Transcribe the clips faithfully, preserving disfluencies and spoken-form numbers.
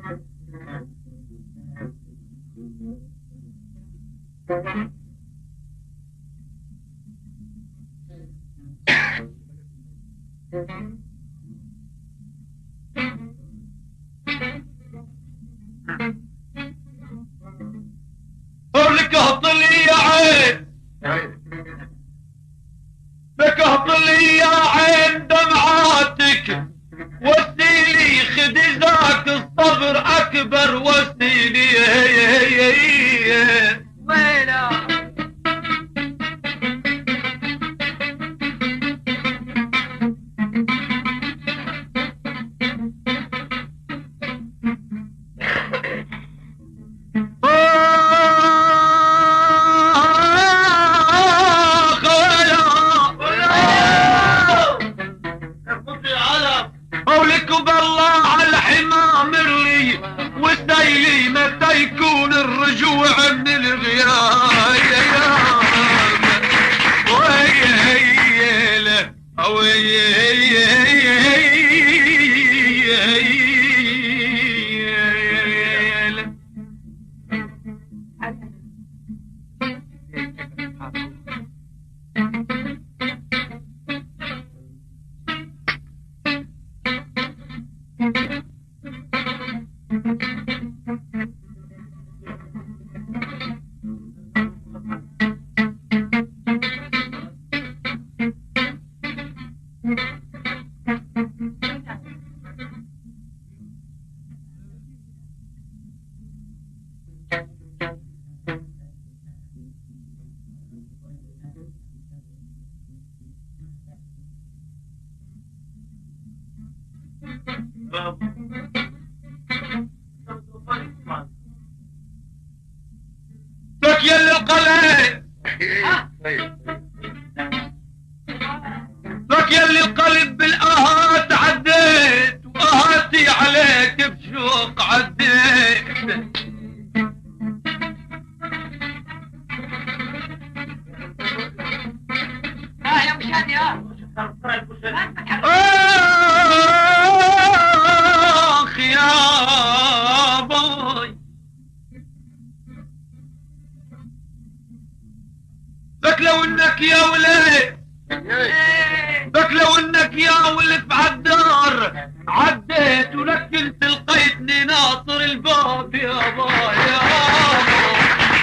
لك اهطلي يا عين، لك اهطلي يا عين دمعاتك، وسيلي خدي ذاك الصبر اكبر وسيلي. ويلا وسيلي متى يكون الرجوع من الغياب. ويلي ويلي لك يا القلب، لك يا القلب بالآهات عديت، وآهاتي عليك بشوق عديت. اه يا مشادي اه اخ يا باي، لك لو انك يا ولد، لك لو انك يا ولد عالدار عديت، ولك كنت لقيتني ناطر الباب يا باي يا باي.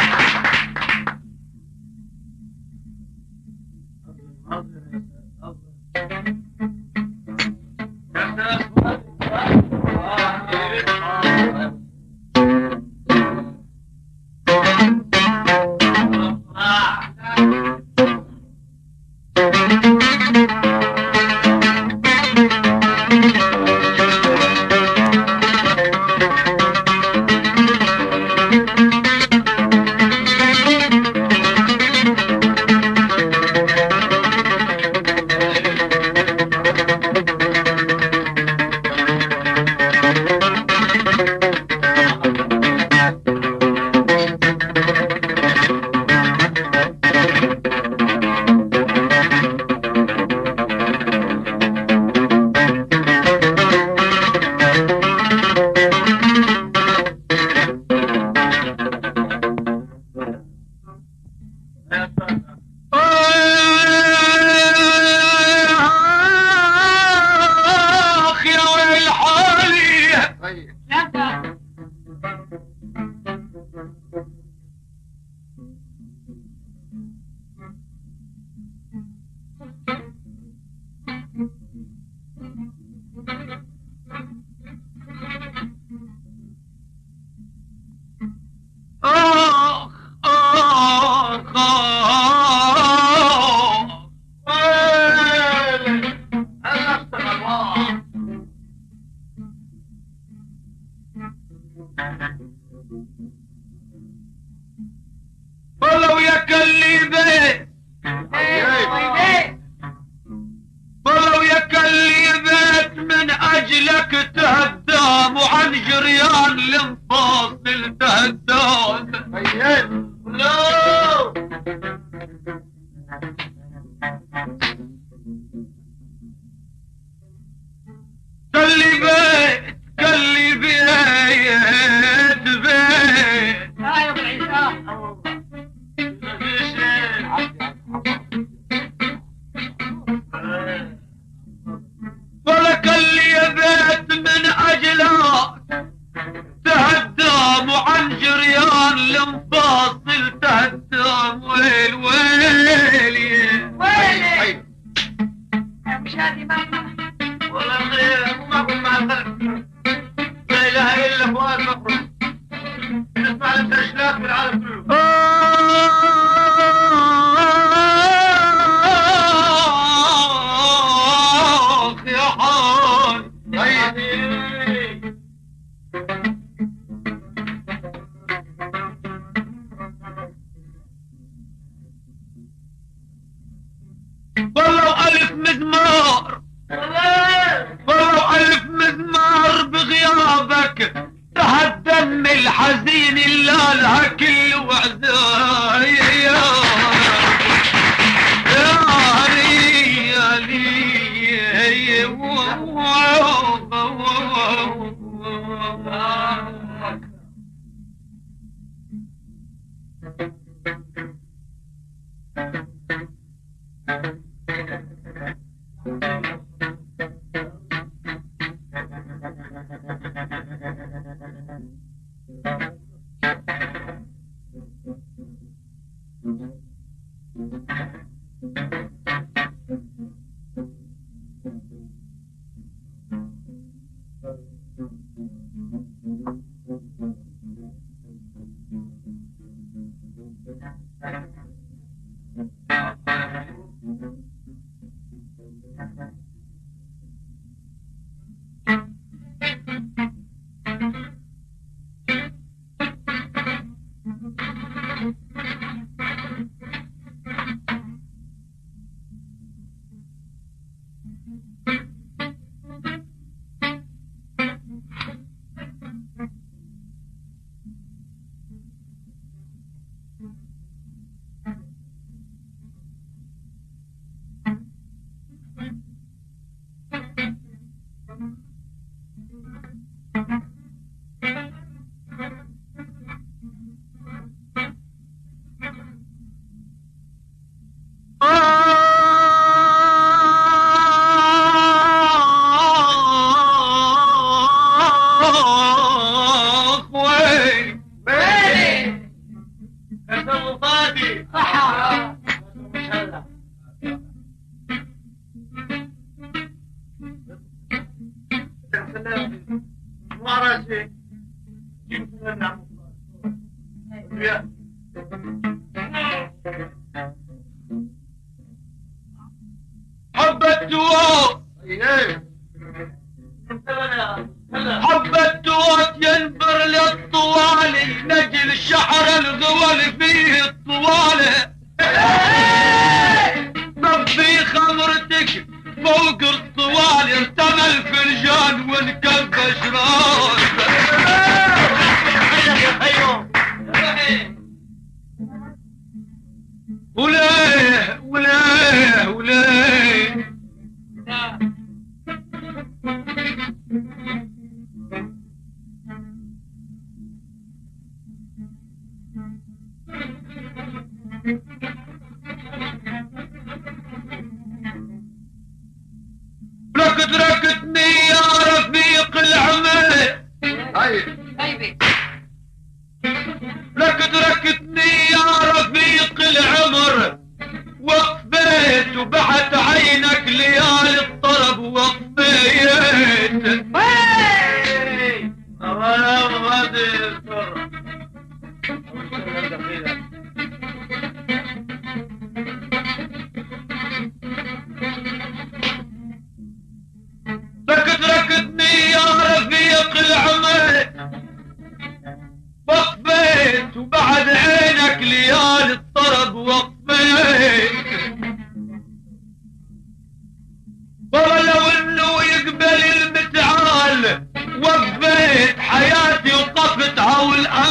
ولو يكلي بيت، ولو يكلي بيت من اجلك تهدام، وعن جريان الانفاصل تهدام. كلي بيت، كلي بيت قاموا عن جريان المفاصل تهدم ويل ويل ويلي مش هذه ماما والله خير وما اقول مع القلب لا اله الا فؤاد مفروض نسمع المسجلات بالعالم كله اخ يا حال والله ألف مزمار والله ألف مزمار بغيابك تهدم الحزين اللي لها كل وعزاي يا وقفت حياتي وقفت عول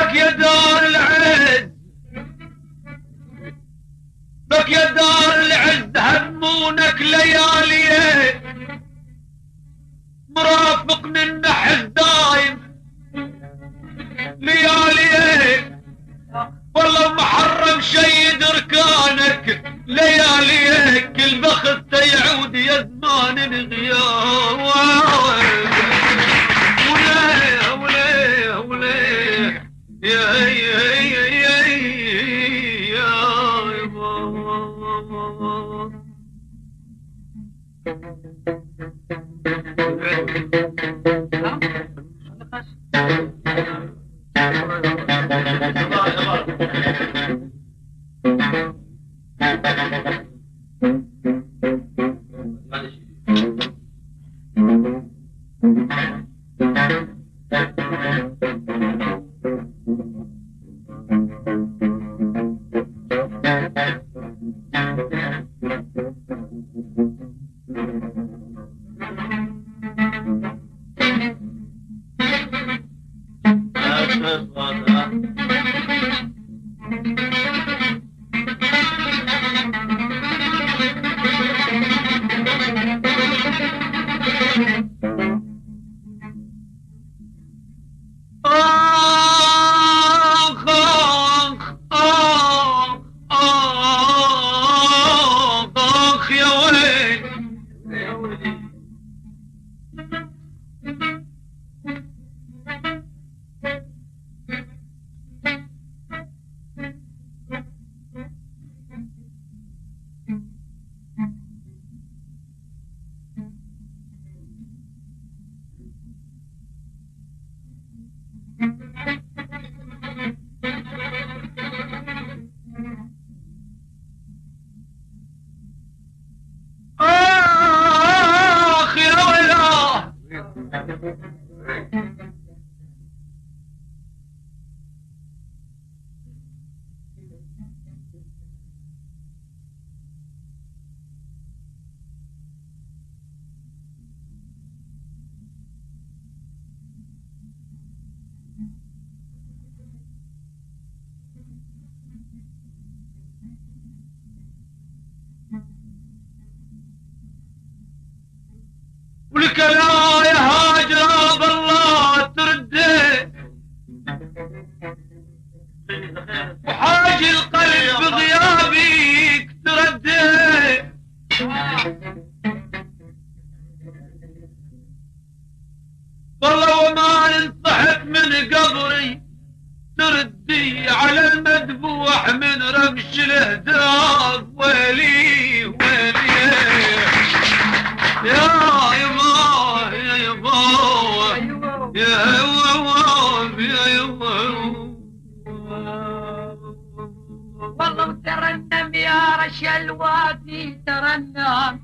بك يا دار العز بك يا دار العز همونك ليالي مرافقني النحس دايم ليالي والله محرم شيد ركانك لياليك البخت يعود يا زمان الغياب وليه وليه وليه يا يا يا يا يا ولك لا يا هاجر بالله ترده وحاج القلب بغيابك ترده والله وما انصحت من قبري تردي على المذبوح من رمش الاهداف ويلي ويلي يا يما يا يما يا يما يا يما والله ترنم يا رش الوادي ترنم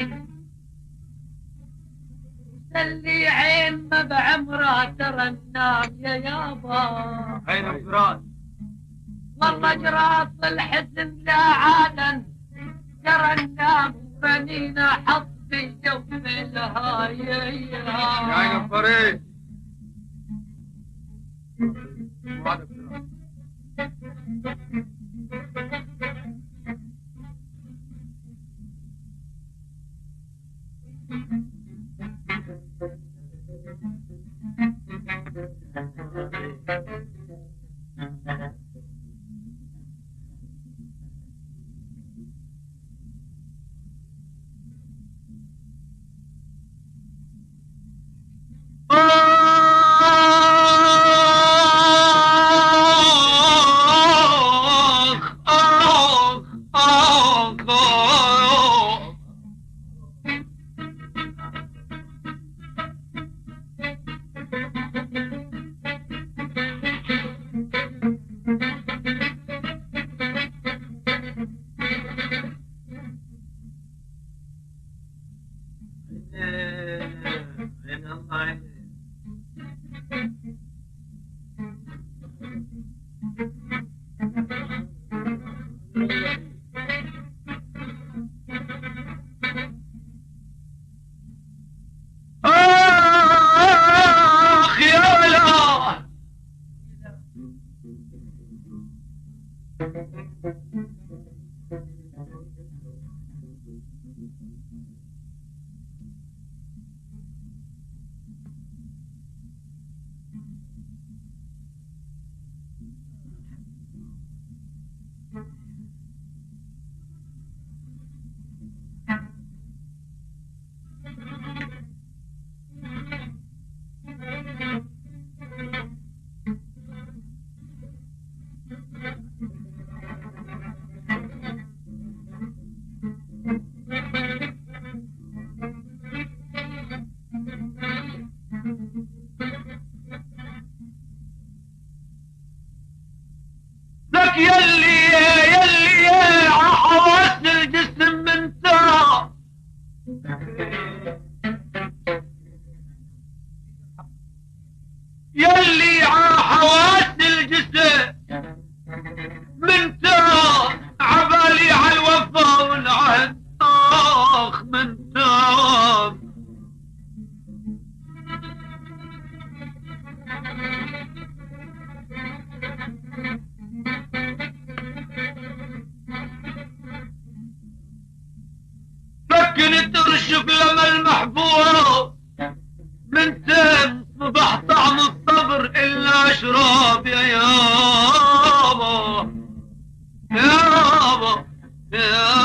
اللي عين ما بعمره ترنم يا يابا عين الفراس والله جراس الحزن لا عالم ترنم بنينا حط في جوف الهاي يا عين الفريد يلي ع حواس الجسد من تاخ عبالي على الوفا والعهد اخ من تاخ فكنت ترشف لما المحبوب من تم صبح طعم الصبر الا اشرب يا يابا يابا يابا